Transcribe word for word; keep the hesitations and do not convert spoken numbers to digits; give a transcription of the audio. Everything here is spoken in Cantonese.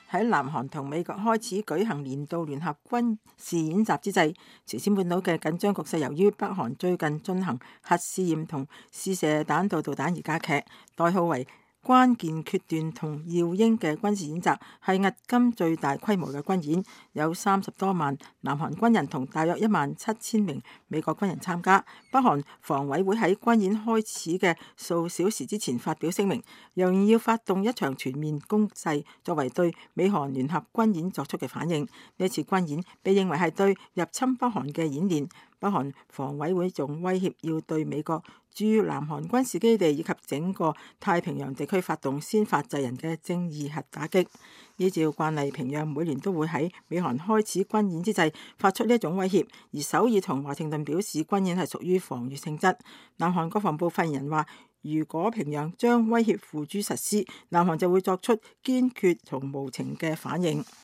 喺南韓同美國開始舉行年度聯合軍事演習之際，朝鮮半島嘅緊張局勢由於北韓最近進行核試驗同試射彈道導彈而加劇。代號為關鍵決斷同耀英嘅軍事演習係迄今最大規模嘅軍演，有三十多萬南韓軍人同大約一萬七千名美國軍人參加。北韓防委會喺軍演開始嘅數小時之前發表聲明，揚言要發動一場全面攻勢，作為對美韓聯合軍演作出嘅反應。呢次軍演被認為係對入侵北韓嘅演練。北韓防委會仲威脅要對美國駐南韓軍事基地以及整個太平洋地區發動先發制人嘅正義核打擊。依照慣例，平壤每年都會喺美韓開始軍演之際發出呢一種威脅，而首爾同華盛頓表示軍演係屬於防禦性質。南韓國防部發言人話，如果平壤將威脅付諸實施，南韓就會作出堅決同無情嘅反應。